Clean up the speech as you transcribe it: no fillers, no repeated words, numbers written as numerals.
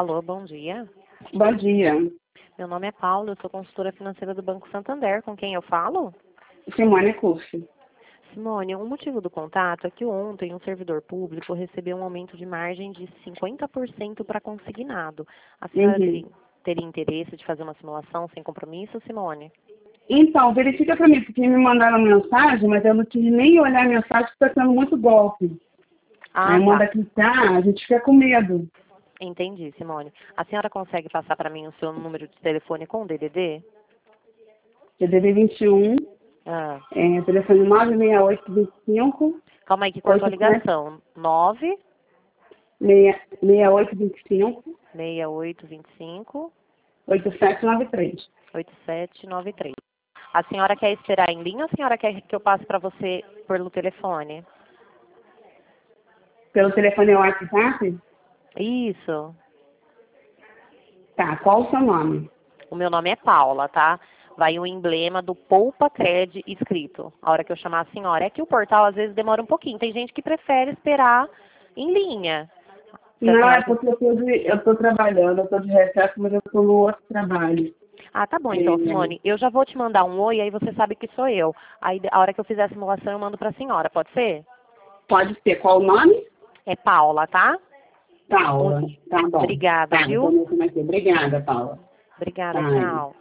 Alô, bom dia. Bom dia. Meu nome é Paula, eu sou consultora financeira do Banco Santander. Com quem eu falo? Simone Curso. Simone, o motivo do contato é que ontem um servidor público recebeu um aumento de margem de 50% para consignado. A senhora teria interesse de fazer uma simulação sem compromisso, Simone? Então, verifica para mim, porque me mandaram mensagem, mas eu não quis nem olhar a mensagem porque está sendo muito golpe. Ah, Aí manda tá. clicar, a gente fica com medo. Entendi, Simone. A senhora consegue passar para mim o seu número de telefone com o DDD? CDD 21, Ah, telefone 96825 calma aí que cortou a ligação. 6825 96825 8793. 8793. A senhora quer esperar em linha ou a senhora quer que eu passe para você pelo telefone? Pelo telefone WhatsApp? Isso. Tá, qual o seu nome? O meu nome é Paula, tá? Vai o emblema do Poupa Cred escrito. A hora que eu chamar a senhora. É que o portal às vezes demora um pouquinho. Tem gente que prefere esperar em linha. Se a Não, é senhora... porque eu tô trabalhando, eu tô de recesso, mas eu tô no outro trabalho. Ah, tá bom então, Simone. Eu já vou te mandar um oi, aí você sabe que sou eu. Aí a hora que eu fizer a simulação eu mando para a senhora, pode ser? Pode ser, qual o nome? É Paula, tá? Paula, tá bom. Obrigada, Tá, viu? vou aqui. Obrigada, Paula. Obrigada, Tá. tchau.